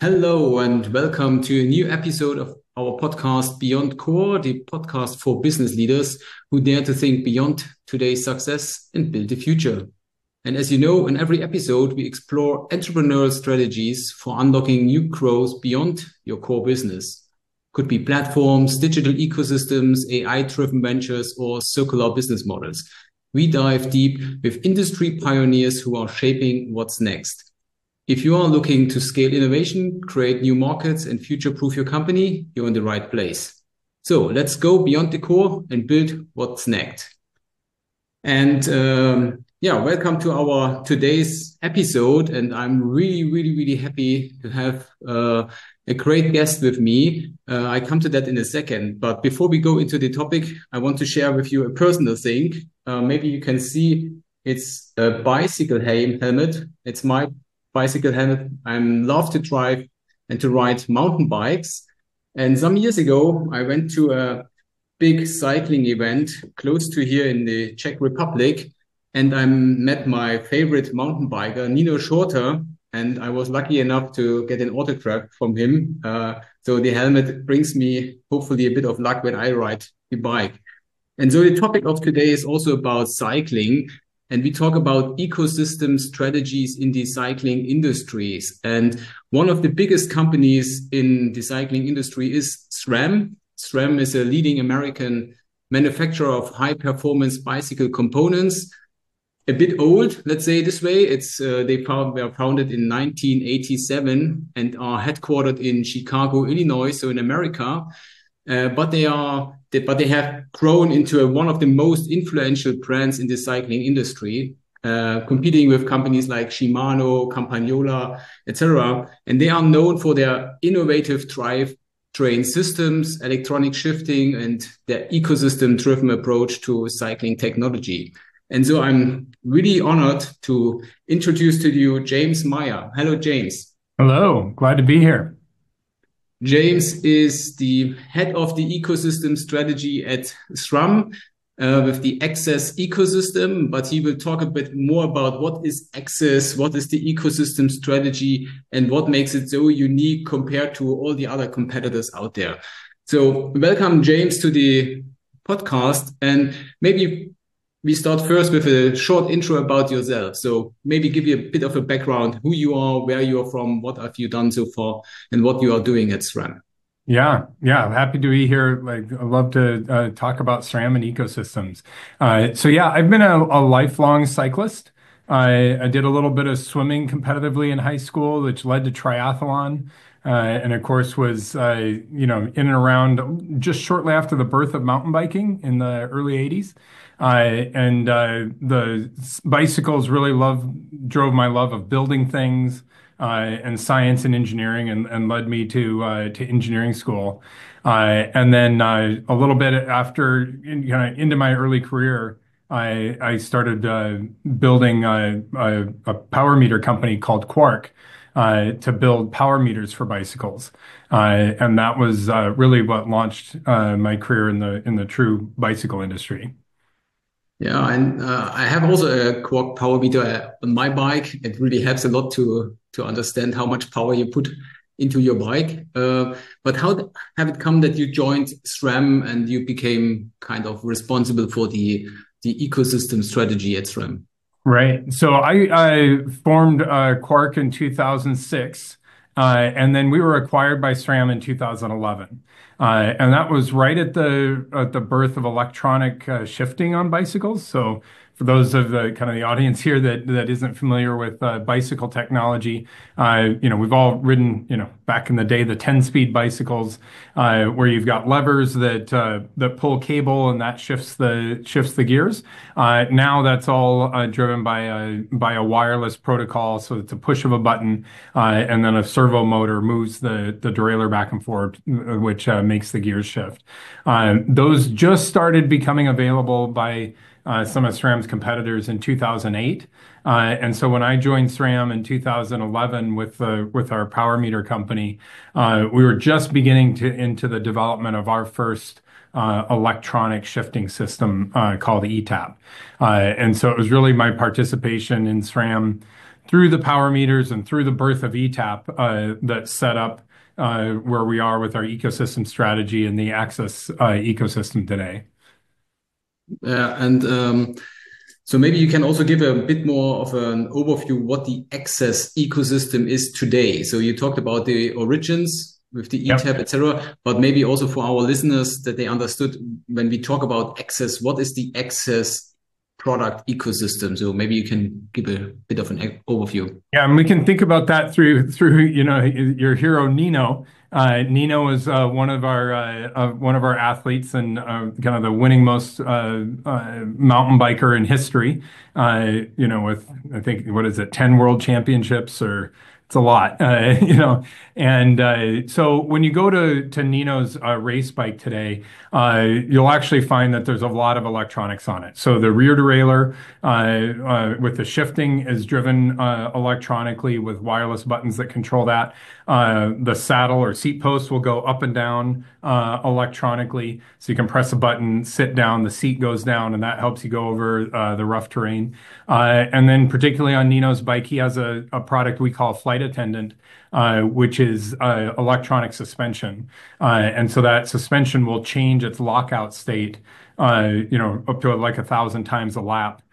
Hello and welcome to a new episode of our podcast Beyond Core, the podcast for business leaders who dare to think beyond today's success and build the future. And as you know, in every episode, we explore entrepreneurial strategies for unlocking new growth beyond your core business. Could be platforms, digital ecosystems, AI-driven ventures, or circular business models. We dive deep with industry pioneers who are shaping what's next. If you are looking to scale innovation, create new markets, and future-proof your company, you're in the right place. So let's go beyond the core and build what's next. And welcome to our today's episode. And I'm really happy to have a great guest with me. I come to that in a second. But before we go into the topic, I want to share with you a personal thing. Maybe you can see it's a bicycle helmet. It's my bicycle helmet. I love to drive and to ride mountain bikes. And some years ago, I went to a big cycling event close to here in the Czech Republic. And I met my favorite mountain biker, Nino Schurter. And I was lucky enough to get an autograph from him. So the helmet brings me hopefully a bit of luck when I ride the bike. And so the topic of today is also about cycling. And we talk about ecosystem strategies in the cycling industries. And one of the biggest companies in the cycling industry is SRAM. SRAM is a leading American manufacturer of high-performance bicycle components. A bit old, let's say it this way. They were founded in 1987 and are headquartered in Chicago, Illinois, so in America. But they have grown into one of the most influential brands in the cycling industry, competing with companies like Shimano, Campagnola, etc. And they are known for their innovative drivetrain systems, electronic shifting, and their ecosystem-driven approach to cycling technology. And so I'm really honored to introduce to you James Meyer. Hello, James. Hello, glad to be here. James is the head of the ecosystem strategy at SRAM with the Access ecosystem, but he will talk a bit more about what is Access, what is the ecosystem strategy, and what makes it so unique compared to all the other competitors out there. So welcome, James, to the podcast. And maybe we start first with a short intro about yourself. So maybe give you a bit of a background, who you are, where you are from, what have you done so far, and what you are doing at SRAM. Yeah, I'm happy to be here. I love to talk about SRAM and ecosystems. I've been a lifelong cyclist. I did a little bit of swimming competitively in high school, which led to triathlon. And of course was, in and around just shortly after the birth of mountain biking in the early 80s. The bicycles really drove my love of building things and science and engineering and led me to engineering school. And then a little bit after, into my early career, I started building a power meter company called Quark to build power meters for bicycles. And that was really what launched my career in the true bicycle industry. Yeah, and I have also a Quark power meter on my bike. It really helps a lot to understand how much power you put into your bike. But how have it come that you joined SRAM and you became kind of responsible for the ecosystem strategy at SRAM? Right. So I formed Quark in 2006, and then we were acquired by SRAM in 2011. And that was right at the birth of electronic shifting on bicycles. So for those of the audience here that isn't familiar with bicycle technology, we've all ridden, back in the day, the 10-speed bicycles, where you've got levers that pull cable and that shifts the gears. Now that's all driven by a wireless protocol. So it's a push of a button, and then a servo motor moves the derailleur back and forth, which makes the gears shift. Those just started becoming available by some of SRAM's competitors in 2008. And so when I joined SRAM in 2011 with our power meter company, we were just beginning into the development of our first electronic shifting system called ETAP. And so it was really my participation in SRAM through the power meters and through the birth of ETAP that set up where we are with our ecosystem strategy and the access ecosystem today. And so maybe you can also give a bit more of an overview what the access ecosystem is today. So you talked about the origins with the ETAP, etc., but maybe also for our listeners that they understood when we talk about access, what is the access product ecosystem? So maybe you can give a bit of an overview. Yeah, and we can think about that through your hero Nino. Nino is one of our athletes and kind of the winning most mountain biker in history. With I think what is it, 10 world championships or it's a lot, And so when you go to Nino's race bike today, you'll actually find that there's a lot of electronics on it. So the rear derailleur with the shifting is driven electronically with wireless buttons that control that. The saddle or seat post will go up and down electronically. So you can press a button, sit down, the seat goes down, and that helps you go over the rough terrain. And then particularly on Nino's bike, he has a product we call Flight Attendant, which is electronic suspension. And so that suspension will change its lockout state, up to like 1,000 times a lap.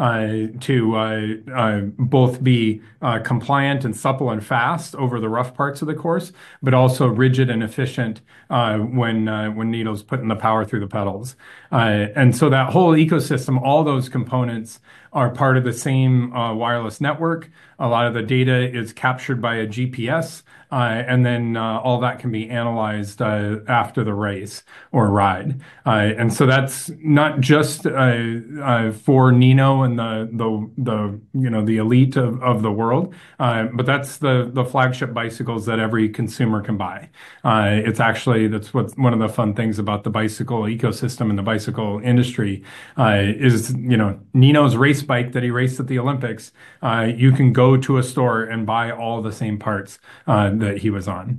To both be compliant and supple and fast over the rough parts of the course, but also rigid and efficient when Nino's putting the power through the pedals. And so that whole ecosystem, all those components are part of the same wireless network. A lot of the data is captured by a GPS, and then all that can be analyzed after the race or ride. And so that's not just for Nino and the elite of the world, but that's the flagship bicycles that every consumer can buy. That's what's one of the fun things about the bicycle ecosystem and the bicycle industry is Nino's race bike that he raced at the Olympics. You can go to a store and buy all the same parts that he was on.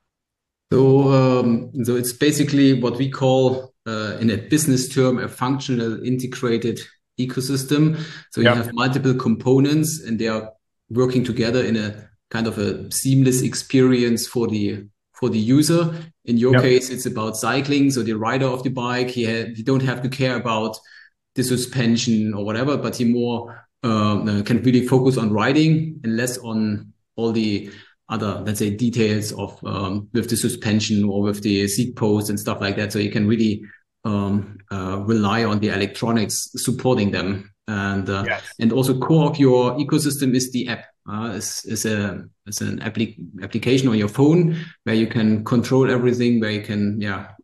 So it's basically what we call in a business term a functional integrated ecosystem. So you have multiple components and they are working together in a kind of a seamless experience for the user. In your case, it's about cycling. So the rider of the bike, he don't have to care about the suspension or whatever, but he more can really focus on riding and less on all the other, let's say, details of with the suspension or with the seat post and stuff like that. So you can really rely on the electronics supporting them. And and also core of your ecosystem is the app. It's an application on your phone where you can control everything, where you can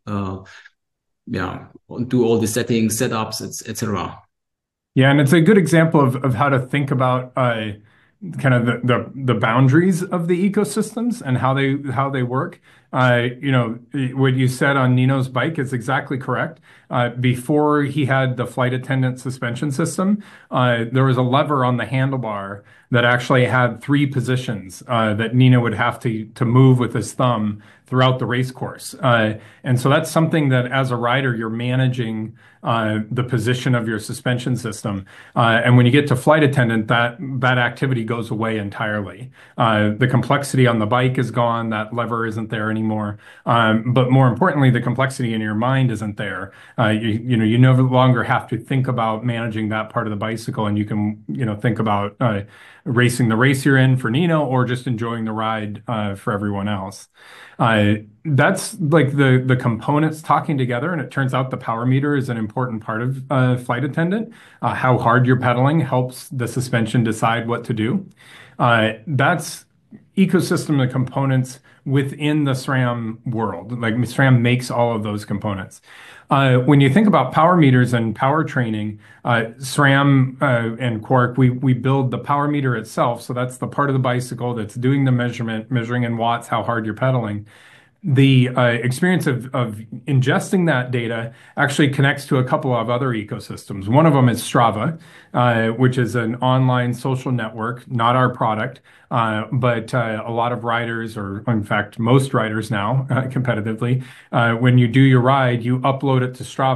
do all the settings, setups, etc. Yeah, and it's a good example of how to think about kind of the boundaries of the ecosystems and how they work. What you said on Nino's bike is exactly correct. Before he had the Flight Attendant suspension system, there was a lever on the handlebar that actually had 3 positions that Nino would have to move with his thumb throughout the race course. And so that's something that as a rider, you're managing the position of your suspension system. And when you get to Flight Attendant, that activity goes away entirely. The complexity on the bike is gone. That lever isn't there anymore. But more importantly, the complexity in your mind isn't there. You no longer have to think about managing that part of the bicycle, and you can think about racing the race you're in for Nino or just enjoying the ride for everyone else. That's like the components talking together, and it turns out the power meter is an important part of Flight Attendant. How hard you're pedaling helps the suspension decide what to do. That's ecosystem of components within the SRAM world. Like SRAM makes all of those components. When you think about power meters and power training, SRAM and Quark, we build the power meter itself. So that's the part of the bicycle that's doing the measuring in watts how hard you're pedaling. The experience of ingesting that data actually connects to a couple of other ecosystems. One of them is Strava, which is an online social network, not our product, but a lot of riders, or in fact, most riders now, competitively, when you do your ride, you upload it to Strava.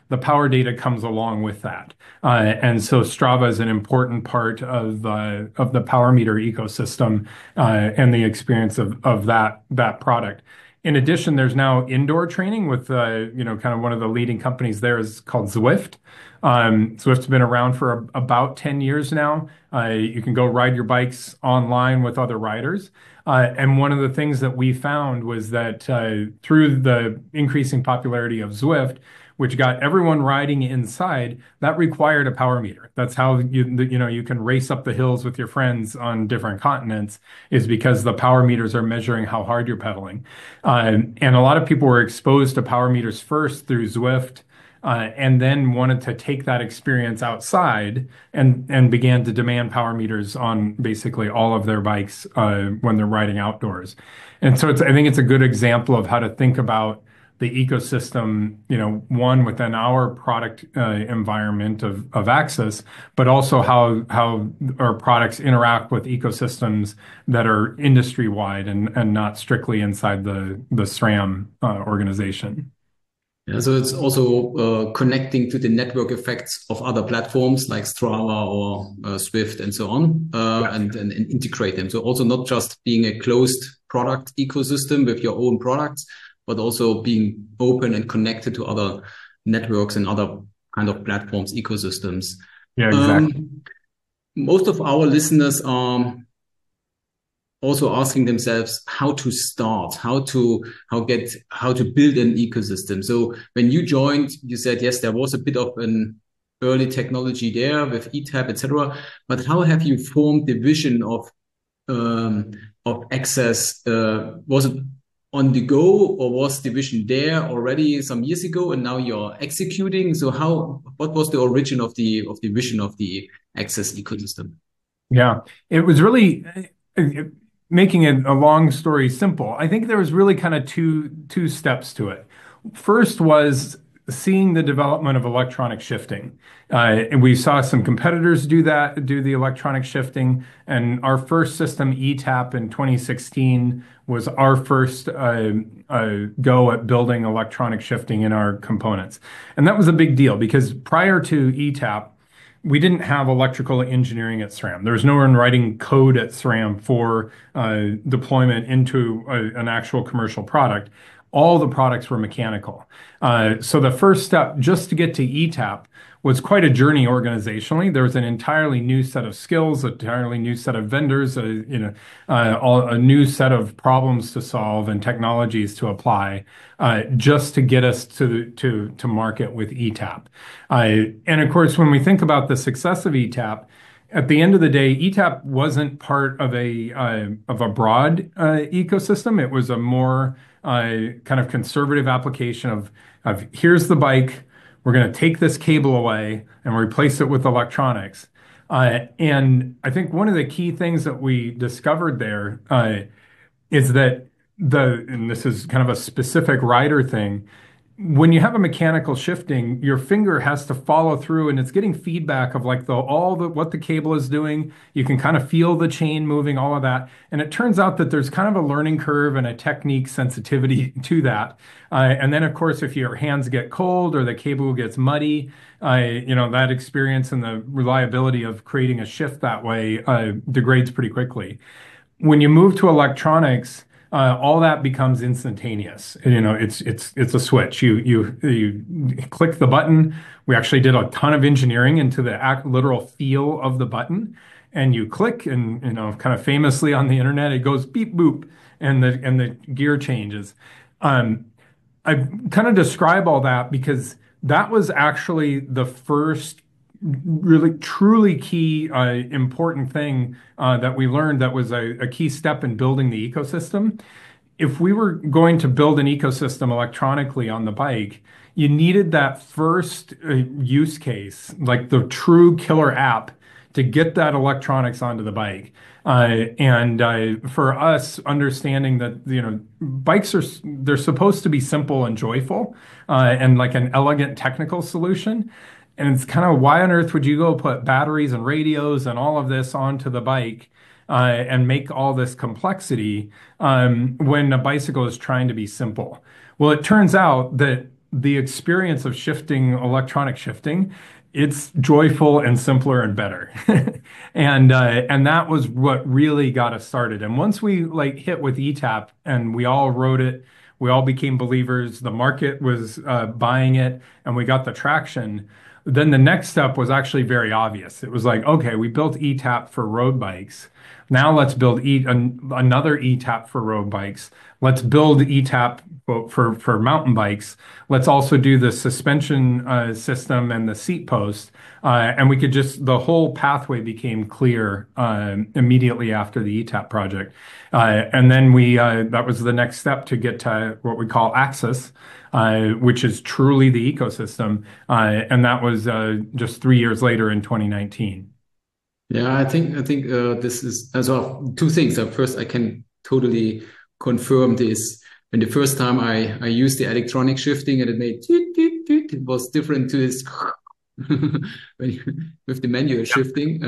the power data comes along with that. And so Strava is an important part of the power meter ecosystem and the experience of that product. In addition, there's now indoor training with kind of one of the leading companies there is called Zwift. Zwift's been around for about 10 years now. You can go ride your bikes online with other riders. And one of the things that we found was that through the increasing popularity of Zwift, which got everyone riding inside, that required a power meter. That's how you can race up the hills with your friends on different continents, is because the power meters are measuring how hard you're pedaling. And a lot of people were exposed to power meters first through Zwift, and then wanted to take that experience outside and began to demand power meters on basically all of their bikes when they're riding outdoors. And so I think it's a good example of how to think about the ecosystem, one within our product environment of Axis, but also how our products interact with ecosystems that are industry wide and not strictly inside the SRAM organization. Yeah, so it's also connecting to the network effects of other platforms like Strava or Swift and so on, and integrate them. So also not just being a closed product ecosystem with your own products, but also being open and connected to other networks and other kind of platforms, ecosystems. Yeah, exactly. Most of our listeners are also asking themselves how to start, how to build an ecosystem. So when you joined, you said, yes, there was a bit of an early technology there with ETAP, etc. But how have you formed the vision of Access? Was it on the go, or was the vision there already some years ago and now you're executing? So what was the origin of the vision of the Access ecosystem? Yeah, it was really making a long story simple. I think there was really kind of two steps to it. First was seeing the development of electronic shifting. And we saw some competitors do the electronic shifting. And our first system, ETAP, in 2016, was our first go at building electronic shifting in our components. And that was a big deal because prior to ETAP, we didn't have electrical engineering at SRAM. There was no one writing code at SRAM for deployment into an actual commercial product. All the products were mechanical. So the first step just to get to ETAP was quite a journey organizationally. There was an entirely new set of skills, an entirely new set of vendors, a new set of problems to solve and technologies to apply just to get us to market with ETAP. And of course, when we think about the success of ETAP, at the end of the day, ETAP wasn't part of a broad ecosystem. It was a more kind of conservative application of here's the bike, we're going to take this cable away and replace it with electronics. And I think one of the key things that we discovered there is that and this is kind of a specific rider thing, when you have a mechanical shifting, your finger has to follow through and it's getting feedback of like what the cable is doing. You can kind of feel the chain moving, all of that. And it turns out that there's kind of a learning curve and a technique sensitivity to that. And then of course, if your hands get cold or the cable gets muddy, that experience and the reliability of creating a shift that way degrades pretty quickly. When you move to electronics, all that becomes instantaneous. It's a switch. You click the button. We actually did a ton of engineering into the literal feel of the button, and you click, and kind of famously on the internet, it goes beep boop, and the gear changes. I kind of describe all that because that was actually the first really truly key important thing that we learned that was a key step in building the ecosystem. If we were going to build an ecosystem electronically on the bike, you needed that first use case, like the true killer app, to get that electronics onto the bike. And for us, understanding that bikes they're supposed to be simple and joyful, and like an elegant technical solution. And it's kind of, why on earth would you go put batteries and radios and all of this onto the bike and make all this complexity when a bicycle is trying to be simple? Well, it turns out that the experience of shifting, electronic shifting, it's joyful and simpler and better. And that was what really got us started. And once we like hit with ETAP and we all wrote it, we all became believers, the market was buying it, and we got the traction. Then the next step was actually very obvious. It was like, okay, we built ETAP for road bikes. Now let's build another ETAP for road bikes. Let's build ETAP for mountain bikes. Let's also do the suspension system and the seat post. And we could just, the whole pathway became clear immediately after the ETAP project. And then that was the next step to get to what we call Axis, which is truly the ecosystem. And that was just 3 years later in 2019. Yeah, I think this is as well two things. First, I can totally confirm this. When the first time I used the electronic shifting and it made toot, toot, toot, it was different to this with the manual shifting.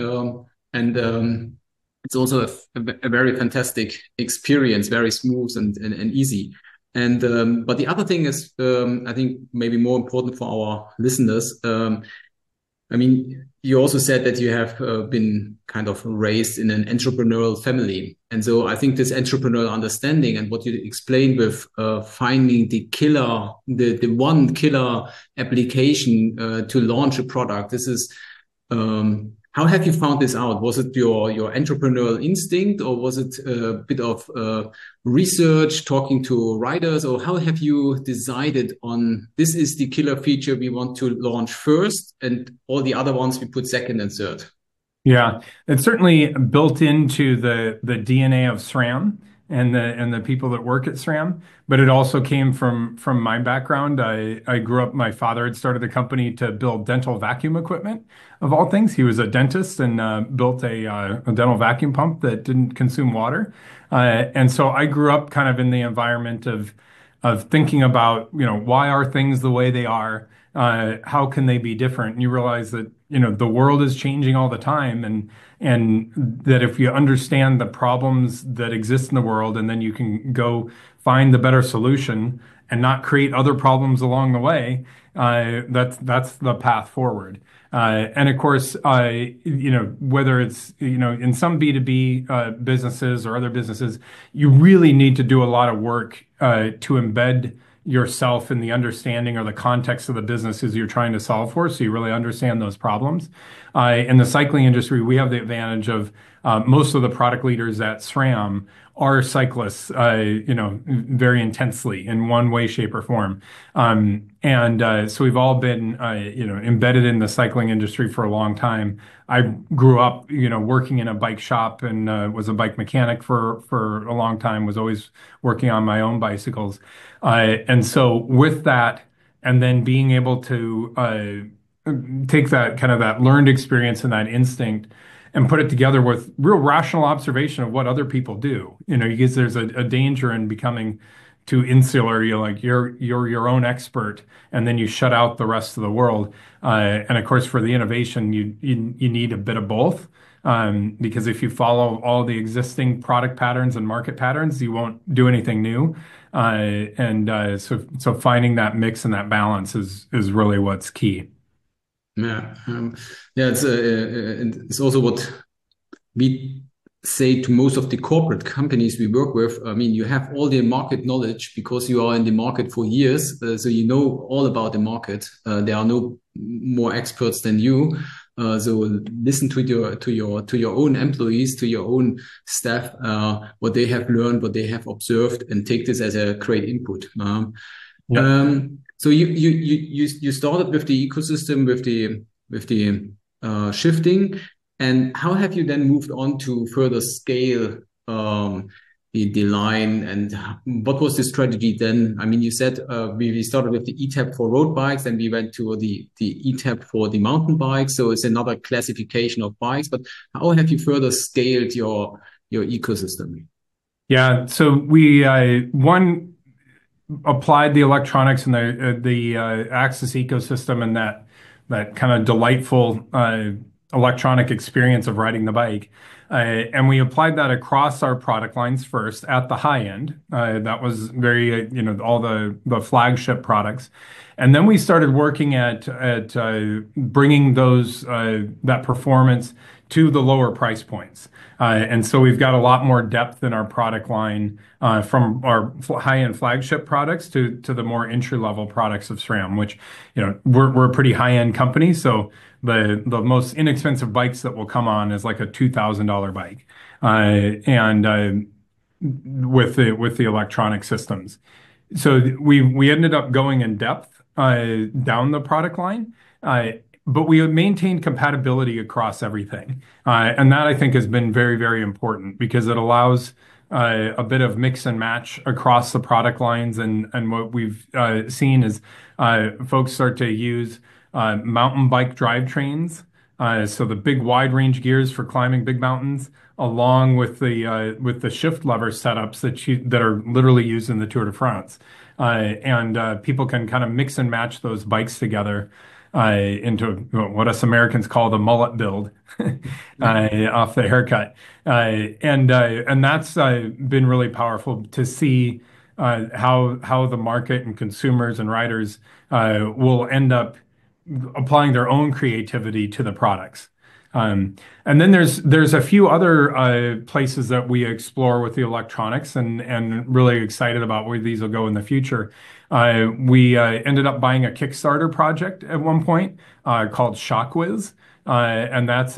And it's also a very fantastic experience, very smooth and easy. And but the other thing is, I think maybe more important for our listeners. I mean, you also said that you have been kind of raised in an entrepreneurial family. And so I think this entrepreneurial understanding and what you explained with finding the one killer application to launch a product, this is, how have you found this out? Was it your entrepreneurial instinct, or was it a bit of research, talking to writers, or how have you decided on this is the killer feature we want to launch first, and all the other ones we put second and third? Yeah, it's certainly built into the DNA of SRAM and the people that work at SRAM, but it also came from my background. I grew up, my father had started a company to build dental vacuum equipment, of all things. He was a dentist and built a dental vacuum pump that didn't consume water. And so I grew up kind of in the environment of thinking about, why are things the way they are? How can they be different? And you realize that, the world is changing all the time, and that if you understand the problems that exist in the world, and then you can go find the better solution and not create other problems along the way, that's the path forward. And of course, whether it's, in some B2B businesses or other businesses, you really need to do a lot of work to embed yourself in the understanding or the context of the businesses you're trying to solve for, so you really understand those problems. In the cycling industry, we have the advantage of most of the product leaders at SRAM are cyclists, very intensely in one way, shape, or form. So we've all been, embedded in the cycling industry for a long time. I grew up, working in a bike shop and was a bike mechanic for a long time, was always working on my own bicycles. And so with that, and then being able to take that kind of that learned experience and that instinct and put it together with real rational observation of what other people do. Because there's a danger in becoming too insular. You're your own expert, and then you shut out the rest of the world. And of course, for the innovation, you need a bit of both. Because if you follow all the existing product patterns and market patterns, you won't do anything new. So finding that mix and that balance is really what's key. Yeah, it's also what we say to most of the corporate companies we work with. I mean, you have all the market knowledge because you are in the market for years, so you know all about the market. There are no more experts than you. So listen to your own employees, to your own staff, what they have learned, what they have observed, and take this as a great input. So you started with the ecosystem, with the shifting, and how have you then moved on to further scale the line, and what was the strategy then? I mean, you said we started with the ETAP for road bikes, and we went to the ETAP for the mountain bikes. So it's another classification of bikes. But how have you further scaled your ecosystem? Yeah, so we applied the electronics and the Axis ecosystem and that kind of delightful electronic experience of riding the bike. And we applied that across our product lines first at the high end. That was very, all the flagship products. And then we started working at bringing that performance to the lower price points. And so we've got a lot more depth in our product line from our high-end flagship products to the more entry-level products of SRAM, which, we're a pretty high-end company. So the most inexpensive bikes that will come on is like a $2,000 bike, and with the electronic systems. So we ended up going in depth down the product line, but we have maintained compatibility across everything. And that I think has been very, very important because it allows a bit of mix and match across the product lines. And what we've seen is folks start to use mountain bike drivetrains. So the big wide range gears for climbing big mountains, along with the shift lever setups that are literally used in the Tour de France. And people can kind of mix and match those bikes together into what us Americans call the mullet build off the haircut. And that's been really powerful to see how the market and consumers and riders will end up applying their own creativity to the products. And then there's a few other places that we explore with the electronics and really excited about where these will go in the future. We ended up buying a Kickstarter project at one point called Shockwiz, and that's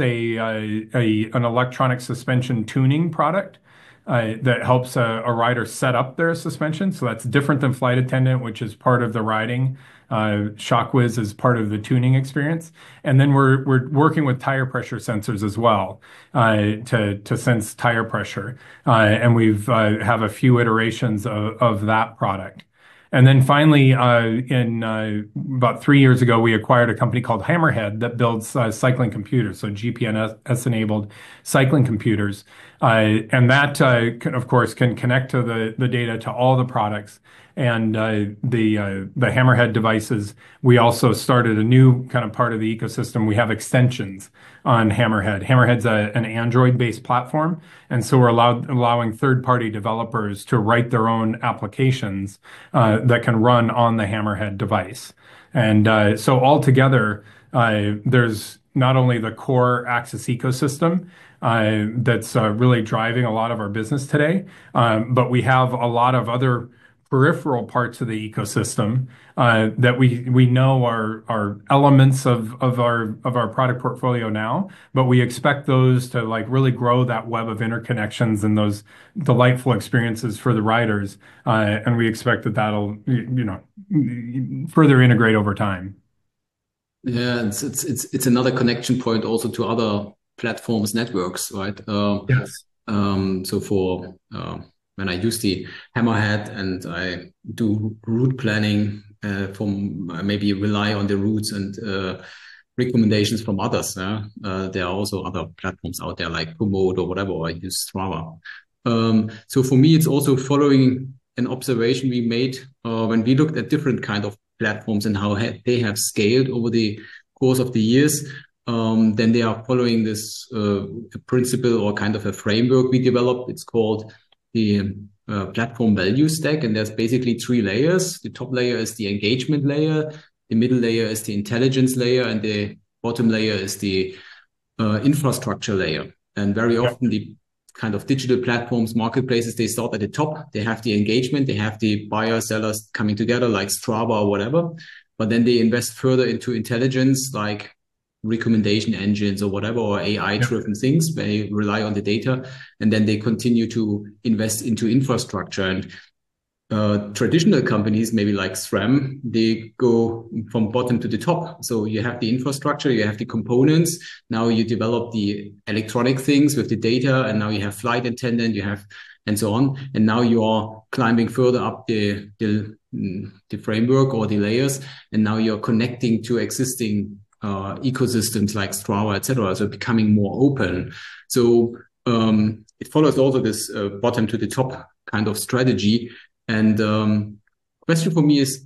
an electronic suspension tuning product that helps a rider set up their suspension. So that's different than Flight Attendant, which is part of the riding. Shockwiz is part of the tuning experience. And then we're working with tire pressure sensors as well to sense tire pressure. And we've have a few iterations of that product. And then finally, in about 3 years ago, we acquired a company called Hammerhead that builds cycling computers, so GPS-enabled cycling computers. And that, of course, can connect to the data to all the products. And the Hammerhead devices, we also started a new kind of part of the ecosystem. We have extensions on Hammerhead. Hammerhead's an Android-based platform, and so we're allowing third-party developers to write their own applications that can run on the Hammerhead device. And so altogether, there's not only the core Axis ecosystem that's really driving a lot of our business today, but we have a lot of other peripheral parts of the ecosystem that we know are elements of our product portfolio now, but we expect those to like really grow that web of interconnections and those delightful experiences for the riders, and we expect that'll further integrate over time. Yeah, it's another connection point also to other platforms, networks, right? Yes. So for when I use the Hammerhead and I do route planning, maybe rely on the routes and recommendations from others. There are also other platforms out there like Komoot or whatever, or I use Strava. So for me, it's also following an observation we made when we looked at different kind of platforms and how they have scaled over the course of the years. Then they are following this principle or kind of a framework we developed. It's called the platform value stack, and there's basically 3 layers. The top layer is the engagement layer, the middle layer is the intelligence layer, and the bottom layer is the infrastructure layer. And very often the kind of digital platforms, marketplaces, they start at the top. They have the engagement, they have the buyer sellers coming together like Strava or whatever, but then they invest further into intelligence like recommendation engines or whatever, or AI driven things. They rely on the data, and then they continue to invest into infrastructure. And traditional companies, maybe like SRAM, they go from bottom to the top. So you have the infrastructure, you have the components. Now you develop the electronic things with the data, and now you have flight attendant, you have, and so on. And now you are climbing further up the framework or the layers, and now you're connecting to existing ecosystems like Strava, etc. So becoming more open. So it follows also this bottom to the top kind of strategy. And question for me is,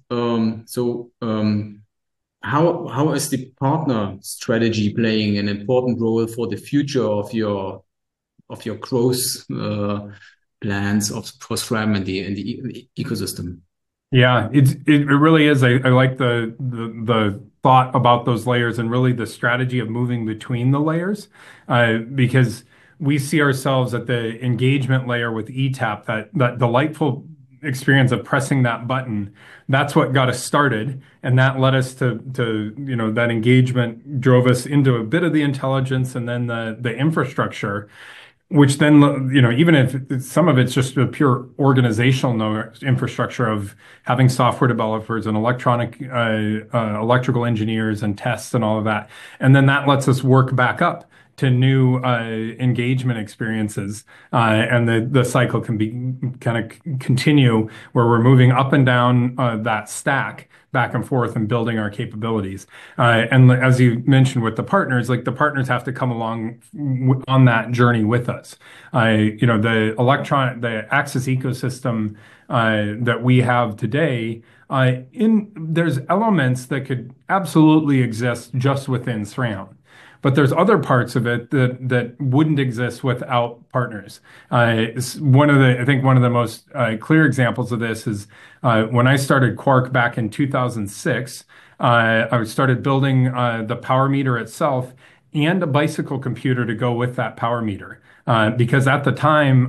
how is the partner strategy playing an important role for the future of your of your growth plans for SRAM and the ecosystem. Yeah, it really is. I like the thought about those layers and really the strategy of moving between the layers, because we see ourselves at the engagement layer with ETAP, that delightful experience of pressing that button. That's what got us started, and that led us to that engagement drove us into a bit of the intelligence and then the infrastructure, which then, even if some of it's just a pure organizational infrastructure of having software developers and electrical engineers and tests and all of that. And then that lets us work back up to new engagement experiences. And the cycle can be kind of continue where we're moving up and down that stack back and forth and building our capabilities. And as you mentioned with the partners, like the partners have to come along on that journey with us. The Axis ecosystem that we have today, there's elements that could absolutely exist just within SRAM. But there's other parts of it that wouldn't exist without partners. I think one of the most clear examples of this is when I started Quark back in 2006. I started building the power meter itself and a bicycle computer to go with that power meter, because at the time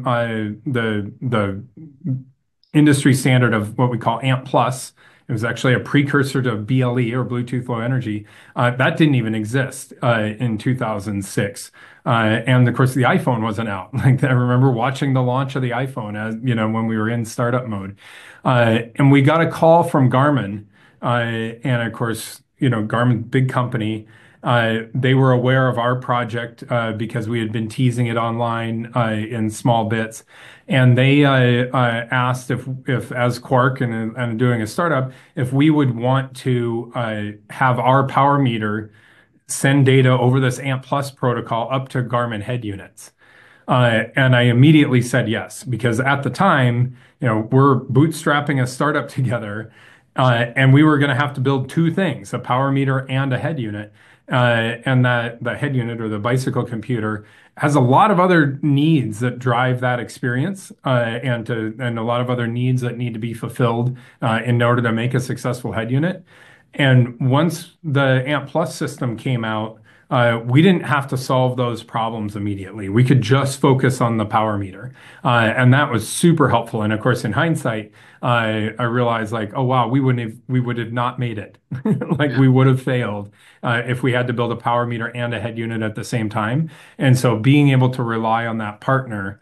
the industry standard of what we call AMP Plus. It was actually a precursor to BLE, or Bluetooth Low Energy. That didn't even exist in 2006. And of course, the iPhone wasn't out. Like, I remember watching the launch of the iPhone when we were in startup mode. And we got a call from Garmin. And of course, Garmin, big company. They were aware of our project because we had been teasing it online in small bits. And they asked if as Quark and doing a startup, if we would want to have our power meter send data over this AMP Plus protocol up to Garmin head units. And I immediately said yes, because at the time, we're bootstrapping a startup together, and we were going to have to build two things, a power meter and a head unit. And that the head unit, or the bicycle computer, has a lot of other needs that drive that experience, and a lot of other needs that need to be fulfilled in order to make a successful head unit. And once the AMP Plus system came out, we didn't have to solve those problems immediately. We could just focus on the power meter. And that was super helpful. And of course, in hindsight, I realized, like, oh, wow, we would have not made it. We would have failed if we had to build a power meter and a head unit at the same time. And so being able to rely on that partner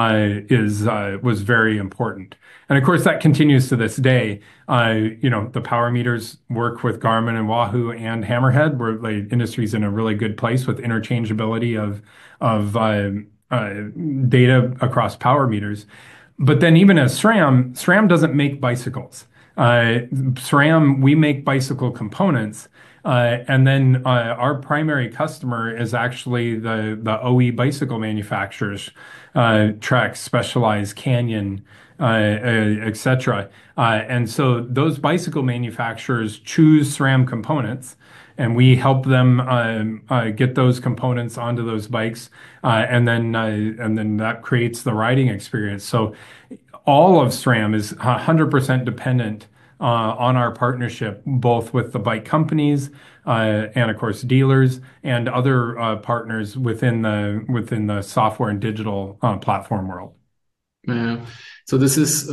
was very important. And of course, that continues to this day. The power meters work with Garmin and Wahoo and Hammerhead, where the industry's in a really good place with interchangeability of data across power meters. But then even as SRAM doesn't make bicycles. SRAM, we make bicycle components. And then our primary customer is actually the OE bicycle manufacturers, Trek, Specialized, Canyon, etc. And so those bicycle manufacturers choose SRAM components, and we help them get those components onto those bikes, and then that creates the riding experience. So all of SRAM is 100% dependent on our partnership, both with the bike companies and of course dealers and other partners within the software and digital platform world. Yeah. So this is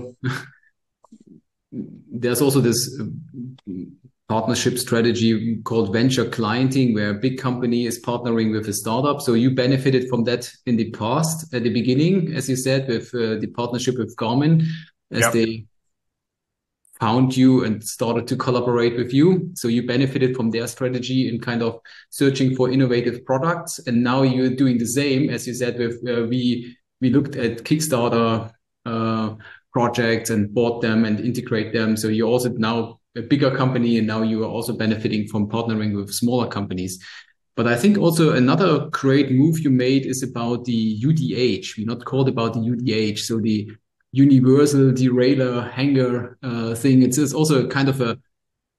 there's also this partnership strategy called venture clienting, where a big company is partnering with a startup. So you benefited from that in the past, at the beginning, as you said, with the partnership with Garmin, as they found you and started to collaborate with you. So you benefited from their strategy in kind of searching for innovative products. And now you're doing the same, as you said, with we looked at Kickstarter projects and bought them and integrate them. So you're also now a bigger company, and now you are also benefiting from partnering with smaller companies. But I think also another great move you made is about the UDH. We're not called about the UDH. So the Universal Derailleur Hanger thing. It's also kind of a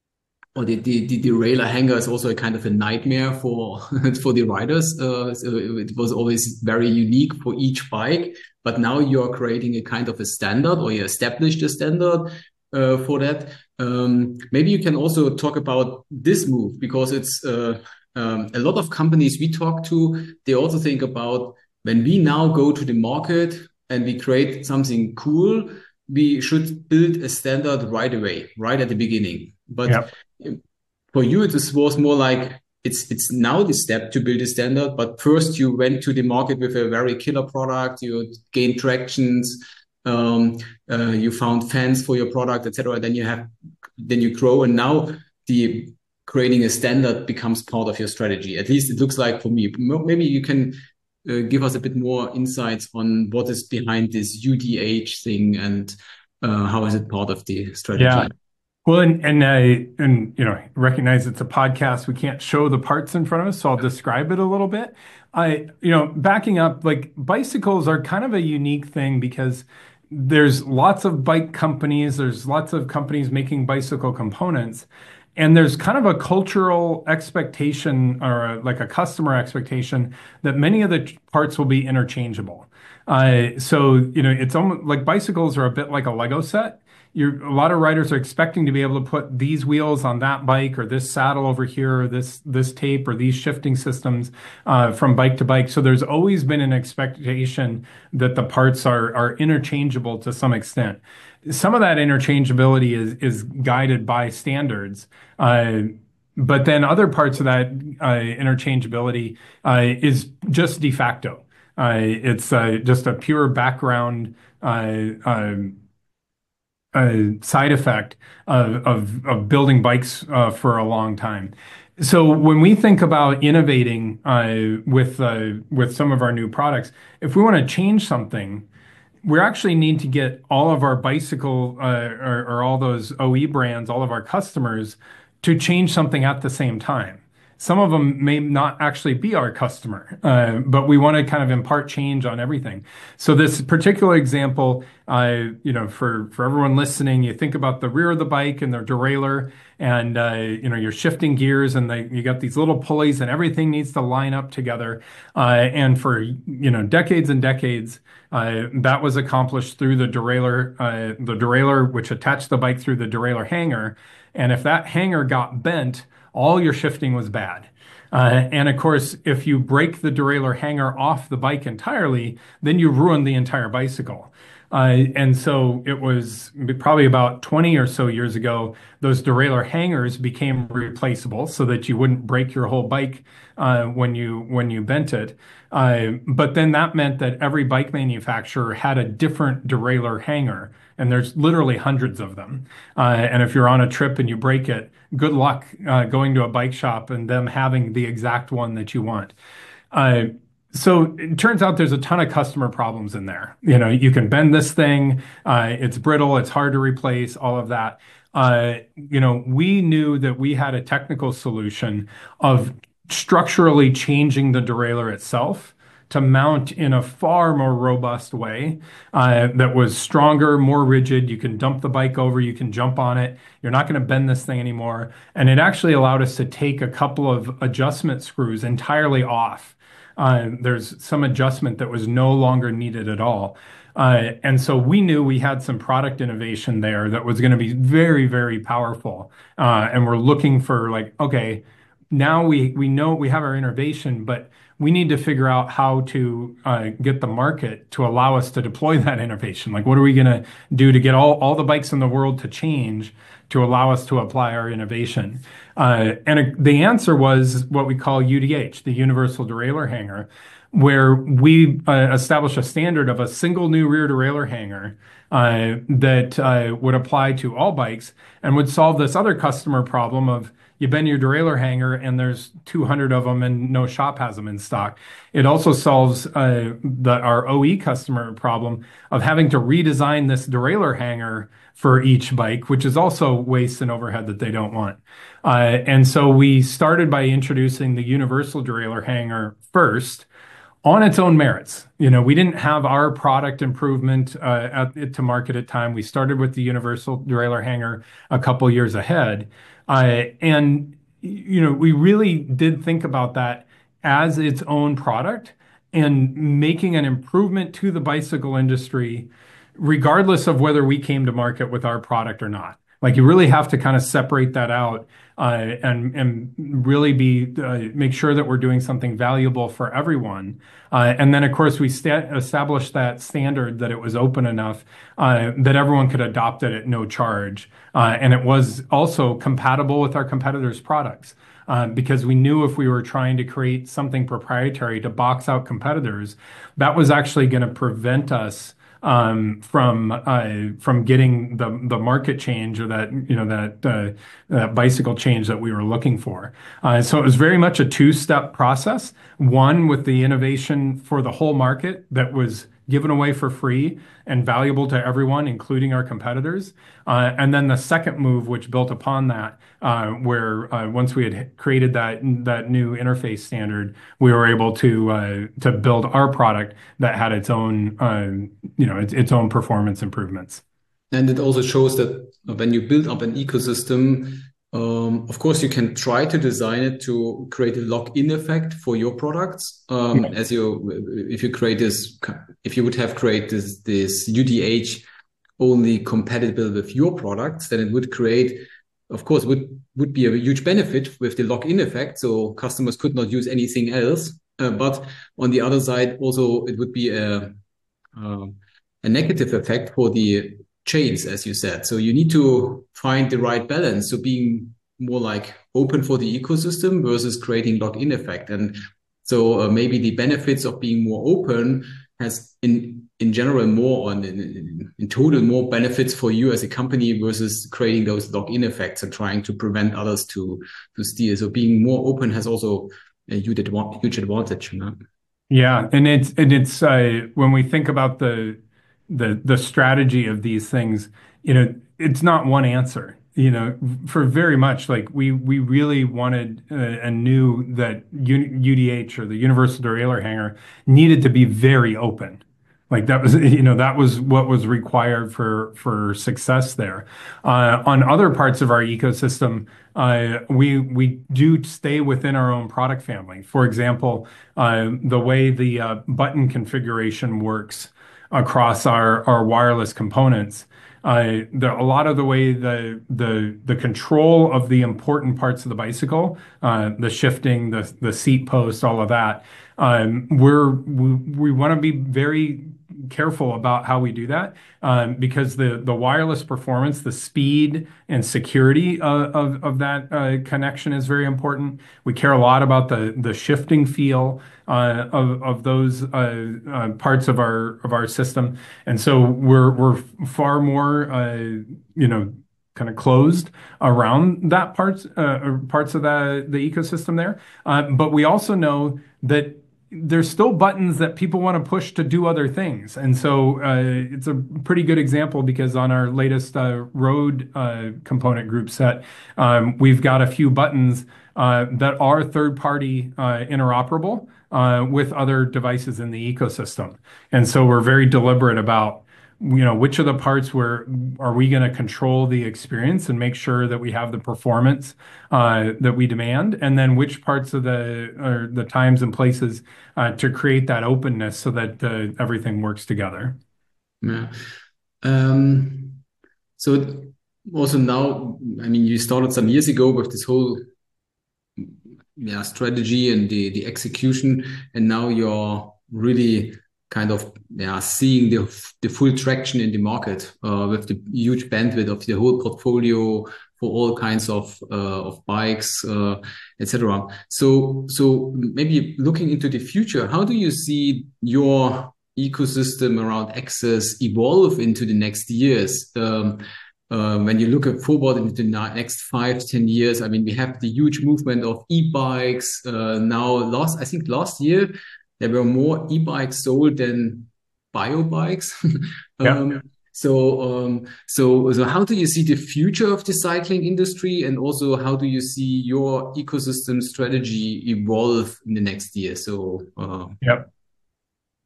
or the derailleur hanger is also a kind of a nightmare for for the riders. So it was always very unique for each bike. But now you're creating a kind of a standard, or you established a standard for that. Maybe you can also talk about this move, because it's a lot of companies we talk to, they also think about, when we now go to the market and we create something cool, we should build a standard right away, right at the beginning. But for you, it was more like it's now the step to build a standard. But first, you went to the market with a very killer product. You gained tractions. You found fans for your product, etc. Then you grow, and now the creating a standard becomes part of your strategy. At least it looks like for me. Maybe you can give us a bit more insights on what is behind this UDH thing, and how is it part of the strategy? Yeah. Well, and you know, recognize it's a podcast. We can't show the parts in front of us, so I'll describe it a little bit. You know, backing up, like bicycles are kind of a unique thing because there's lots of bike companies, there's lots of companies making bicycle components, and there's kind of a cultural expectation or like a customer expectation that many of the parts will be interchangeable. So, you know, it's almost like bicycles are a bit like a Lego set. A lot of riders are expecting to be able to put these wheels on that bike, or this saddle over here, or this tape, or these shifting systems from bike to bike. So there's always been an expectation that the parts are interchangeable to some extent. Some of that interchangeability is guided by standards. But then other parts of that interchangeability is just de facto. It's just a pure background side effect of building bikes for a long time. So when we think about innovating with some of our new products, if we want to change something, we actually need to get all of our bicycle or all those OE brands, all of our customers, to change something at the same time. Some of them may not actually be our customer, but we want to kind of impart change on everything. So this particular example, you know, for everyone listening, you think about the rear of the bike and the derailleur, and you know, you're shifting gears, and you got these little pulleys, and everything needs to line up together. And for, you know, decades and decades, that was accomplished through the derailleur, which attached the bike through the derailleur hanger. And if that hanger got bent, all your shifting was bad. And of course, if you break the derailleur hanger off the bike entirely, then you ruin the entire bicycle. And so it was probably about 20 or so years ago, those derailleur hangers became replaceable so that you wouldn't break your whole bike when you bent it. But then that meant that every bike manufacturer had a different derailleur hanger, and there's literally hundreds of them. And if you're on a trip and you break it, good luck going to a bike shop and them having the exact one that you want. So it turns out there's a ton of customer problems in there. You know, you can bend this thing, it's brittle, it's hard to replace, all of that. You know, we knew that we had a technical solution of structurally changing the derailleur itself to mount in a far more robust way that was stronger, more rigid. You can dump the bike over, you can jump on it. You're not going to bend this thing anymore. And it actually allowed us to take a couple of adjustment screws entirely off. There's some adjustment that was no longer needed at all. And so we knew we had some product innovation there that was going to be very, very powerful. And we're looking for, like, okay, now we know we have our innovation, but we need to figure out how to get the market to allow us to deploy that innovation. Like, what are we going to do to get all the bikes in the world to change to allow us to apply our innovation? And the answer was what we call UDH, the Universal Derailleur Hanger, where we established a standard of a single new rear derailleur hanger that would apply to all bikes and would solve this other customer problem of, you bend your derailleur hanger and there's 200 of them and no shop has them in stock. It also solves our OE customer problem of having to redesign this derailleur hanger for each bike, which is also waste and overhead that they don't want. And so we started by introducing the universal derailleur hanger first, on its own merits. We didn't have our product improvement to market at time. We started with the universal derailleur hanger a couple years ahead. And we really did think about that as its own product and making an improvement to the bicycle industry, regardless of whether we came to market with our product or not. Like, you really have to kind of separate that out and really make sure that we're doing something valuable for everyone. And then, of course, we established that standard that it was open enough that everyone could adopt it at no charge. And it was also compatible with our competitors' products. Because we knew if we were trying to create something proprietary to box out competitors, that was actually going to prevent us from getting the market change, or that bicycle change that we were looking for. So it was very much a two-step process. One, with the innovation for the whole market that was given away for free and valuable to everyone, including our competitors. And then the second move, which built upon that, where once we had created that new interface standard, we were able to build our product that had its own its own performance improvements. And it also shows that when you build up an ecosystem, of course, you can try to design it to create a lock-in effect for your products. If you would have created this UDH only compatible with your products, then it would create, of course, would be a huge benefit with the lock-in effect. So customers could not use anything else. But on the other side, also it would be a negative effect for the chains, as you said. So you need to find the right balance. So being more like open for the ecosystem versus creating lock-in effect. And so maybe the benefits of being more open has in general more in total more benefits for you as a company versus creating those lock-in effects and trying to prevent others to steal. So being more open has also a huge advantage. Yeah, and it's when we think about the strategy of these things, it's not one answer. For very much, like, we really wanted and knew that UDH, or the universal derailleur hanger, needed to be very open. Like, that was what was required for success there. On other parts of our ecosystem, we do stay within our own product family. For example, the way the button configuration works across our wireless components. A lot of the way the control of the important parts of the bicycle, the shifting, the seat post, all of that, we want to be very careful about how we do that, because the wireless performance, the speed and security of that connection is very important. We care a lot about the shifting feel of those parts of our system, and so we're far more kind of closed around that parts of the ecosystem there. But we also know that there's still buttons that people want to push to do other things. And so it's a pretty good example, because on our latest road component group set, we've got a few buttons that are third-party interoperable with other devices in the ecosystem. And so we're very deliberate about which of the parts where are we going to control the experience and make sure that we have the performance that we demand, and then which parts of the times and places to create that openness so that everything works together. Yeah. So also now, you started some years ago with this whole strategy and the execution, and now you're really kind of seeing the full traction in the market with the huge bandwidth of the whole portfolio for all kinds of bikes, etc. So maybe looking into the future, how do you see your ecosystem around access evolve into the next years? When you look forward into the next 5-10 years, we have the huge movement of e-bikes. I think last year, there were more e-bikes sold than bio bikes. Yeah. So how do you see the future of the cycling industry, and also how do you see your ecosystem strategy evolve in the next year? Yep.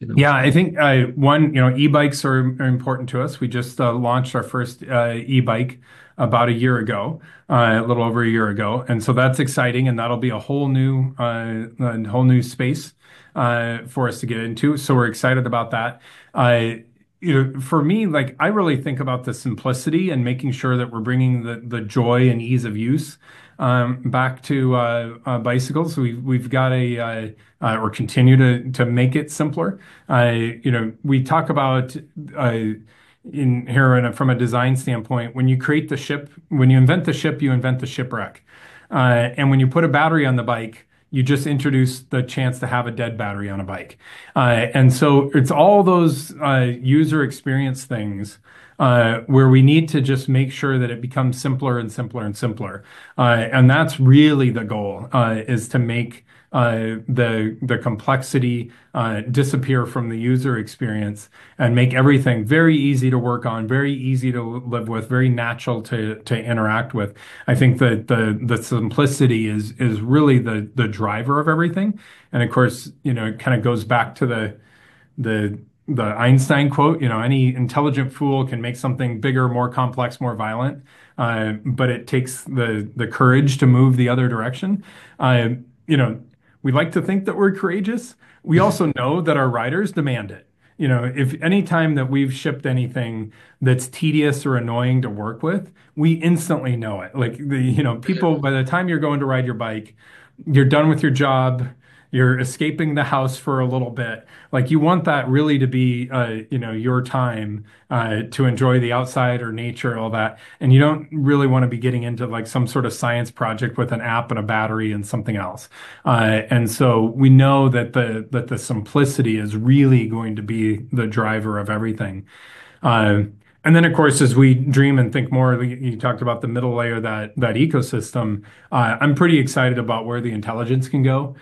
Yeah, I think one, e-bikes are important to us. We just launched our first e-bike about a year ago, a little over a year ago, and so that's exciting, and that'll be a whole new space for us to get into. So we're excited about that. Uh, for me, like I really think about the simplicity and making sure that we're bringing the joy and ease of use back to bicycles. We've got or continue to make it simpler. We talk about in here from a design standpoint, when you create the ship, when you invent the ship, you invent the shipwreck. And when you put a battery on the bike, you just introduce the chance to have a dead battery on a bike. And so it's all those user experience things where we need to just make sure that it becomes simpler and simpler and simpler. And that's really the goal, is to make the complexity disappear from the user experience and make everything very easy to work on, very easy to live with, very natural to interact with. I think that the simplicity is really the driver of everything. And of course, it kind of goes back to the the Einstein quote, any intelligent fool can make something bigger, more complex, more violent, but it takes the courage to move the other direction. You know, we like to think that we're courageous. We also know that our riders demand it. If any time that we've shipped anything that's tedious or annoying to work with, we instantly know it. Like people, by the time you're going to ride your bike, you're done with your job, you're escaping the house for a little bit. Like you want that really to be, your time to enjoy the outside or nature, all that. And you don't really want to be getting into like some sort of science project with an app and a battery and something else. And so we know that the simplicity is really going to be the driver of everything. And then, of course, as we dream and think more, you talked about the middle layer, that ecosystem. I'm pretty excited about where the intelligence can go.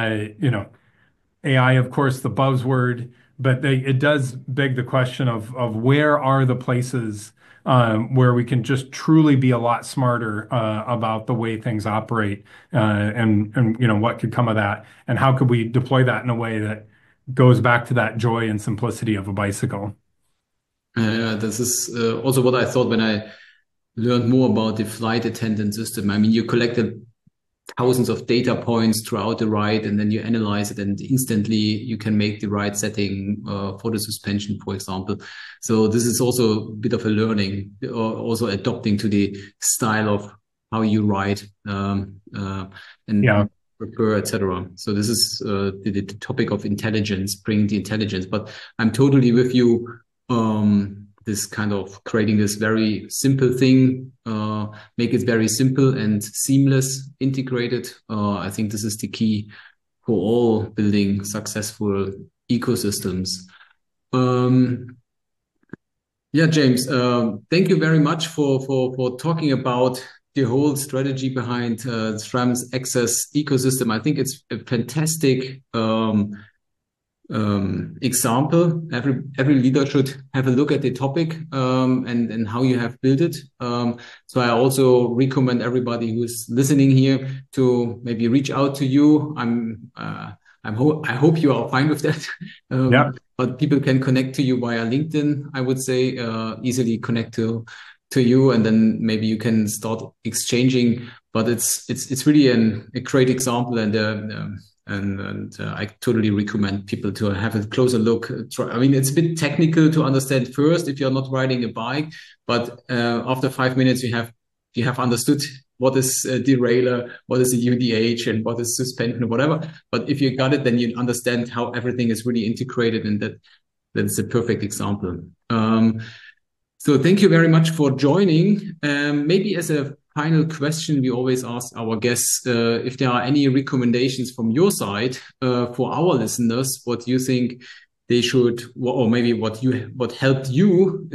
AI, of course, the buzzword, but it does beg the question of where are the places where we can just truly be a lot smarter about the way things operate, and what could come of that, and how could we deploy that in a way that goes back to that joy and simplicity of a bicycle. This is also what I thought when I learned more about the flight attendant system. I mean, you collected thousands of data points throughout the ride, and then you analyze it, and instantly you can make the right setting for the suspension, for example. So this is also a bit of a learning, or also adopting to the style of how you ride and prepare, etc. So this is the topic of intelligence, bring the intelligence. But I'm totally with you. This kind of creating this very simple thing, make it very simple and seamless, integrated. I think this is the key for all building successful ecosystems. James, thank you very much for talking about the whole strategy behind SRAM's Access ecosystem. I think it's a fantastic example. Every leader should have a look at the topic and how you have built it. So I also recommend everybody who's listening here to maybe reach out to you. I hope you are fine with that. But people can connect to you via LinkedIn. I would say easily connect to you, and then maybe you can start exchanging. But it's really a great example, and I totally recommend people to have a closer look. I mean, it's a bit technical to understand first if you're not riding a bike, but after 5 minutes, you have understood what is a derailleur, what is a UDH, and what is suspension or whatever. But if you got it, then you understand how everything is really integrated, and that's a perfect example. So thank you very much for joining. Maybe as a final question, we always ask our guests if there are any recommendations from your side for our listeners, what you think they should, or maybe what helped you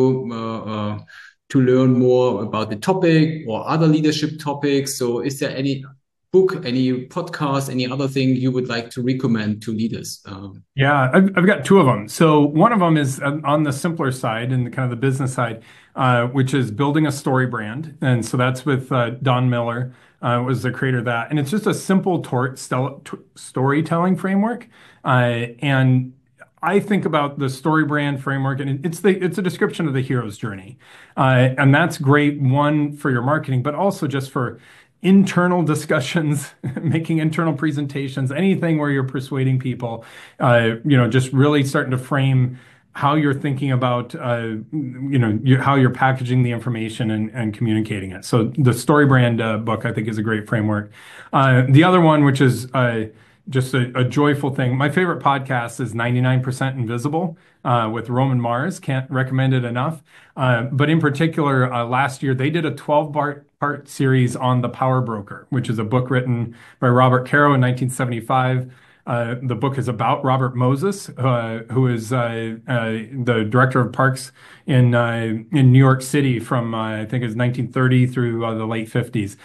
to learn more about the topic or other leadership topics. So is there any book, any podcast, any other thing you would like to recommend to leaders? I've got two of them. So one of them is on the simpler side and kind of the business side, which is building a story brand. And so that's with Don Miller, was the creator of that. And it's just a simple storytelling framework. And I think about the story brand framework, and it's a description of the hero's journey, and that's great. One for your marketing, but also just for internal discussions, making internal presentations, anything where you're persuading people. Just really starting to frame how you're thinking about, how you're packaging the information and communicating it. So the story brand book, I think, is a great framework. The other one, which is just a joyful thing. My favorite podcast is 99% Invisible with Roman Mars. Can't recommend it enough. But in particular, last year they did a 12-part series on The Power Broker, which is a book written by Robert Caro in 1975. The book is about Robert Moses, who is the director of parks in New York City from I think it was 1930 through the late 50s.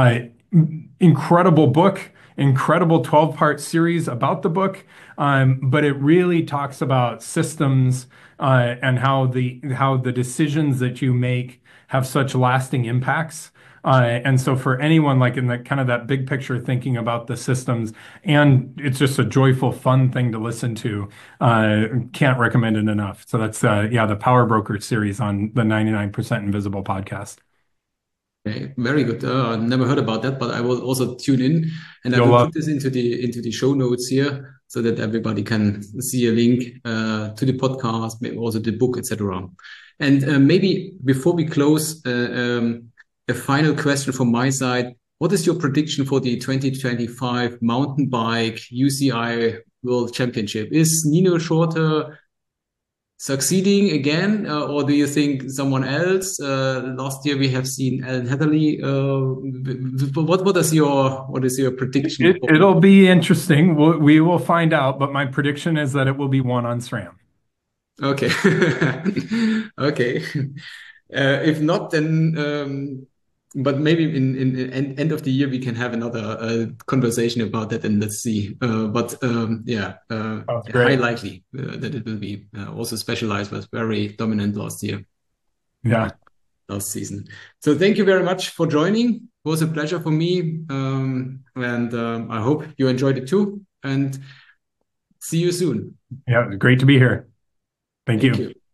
Incredible book, incredible 12-part series about the book, but it really talks about systems and how the decisions that you make have such lasting impacts. And so for anyone like in the kind of that big picture thinking about the systems, and it's just a joyful, fun thing to listen to. Can't recommend it enough. So that's the Power Broker series on the 99% Invisible podcast. Okay, very good. I never heard about that, but I will also tune in, and I You'll will love. put this into the show notes here so that everybody can see a link to the podcast, maybe also the book, etc. And maybe before we close, a final question from my side: what is your prediction for the 2025 mountain bike UCI World Championship? Is Nino Schurter succeeding again, or do you think someone else? Last year we have seen Alan Heatherly. What is your prediction? It'll be interesting. We will find out, but my prediction is that it will be won on SRAM. Okay, okay. If not, then but maybe in end of the year we can have another conversation about that, and let's see. But Sounds high great. likely that it will be. Also Specialized was very dominant last year, Yeah. last season. So thank you very much for joining. It was a pleasure for me, and I hope you enjoyed it too. And see you soon. Yeah. Great to be here. Thank Thank you. you.